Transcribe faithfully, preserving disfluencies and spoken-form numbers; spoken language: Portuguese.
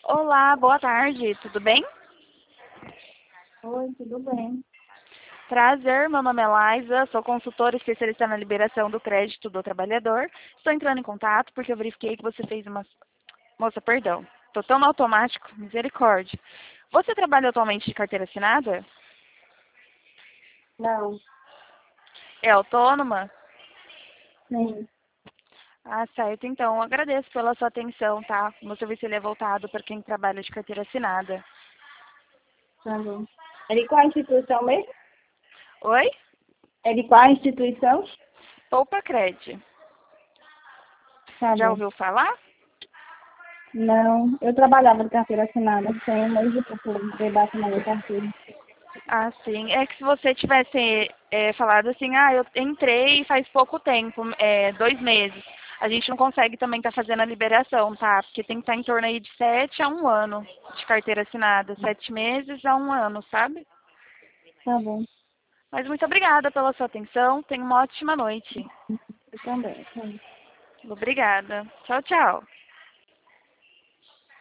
Olá, boa tarde, tudo bem? Oi, tudo bem? Prazer, meu nome é Laisa, sou consultora especialista na liberação do crédito do trabalhador. Estou entrando em contato porque eu verifiquei que você fez uma... Moça, perdão, estou tão no automático, misericórdia. Você trabalha atualmente de carteira assinada? Não, É autônoma? sim, Ah, certo. Então, agradeço pela sua atenção, tá? O meu serviço ele é voltado para quem trabalha de carteira assinada. tá bom. É de qual instituição mesmo? Oi? É de qual instituição? Poupa Cred. Tá Já bom. ouviu falar? Não, eu trabalhava de carteira assinada, tem um mês e pouco de debate na minha carteira. Ah, sim. É que se você tivesse é, falado assim, ah, eu entrei faz pouco tempo, é, dois meses, a gente não consegue também estar fazendo a liberação, tá? Porque tem que estar em torno aí de sete a um ano de carteira assinada. Sete meses a um ano, sabe? Tá bom, Mas muito obrigada pela sua atenção. Tenha uma ótima noite. eu também. Tá bom. Obrigada. Tchau, tchau.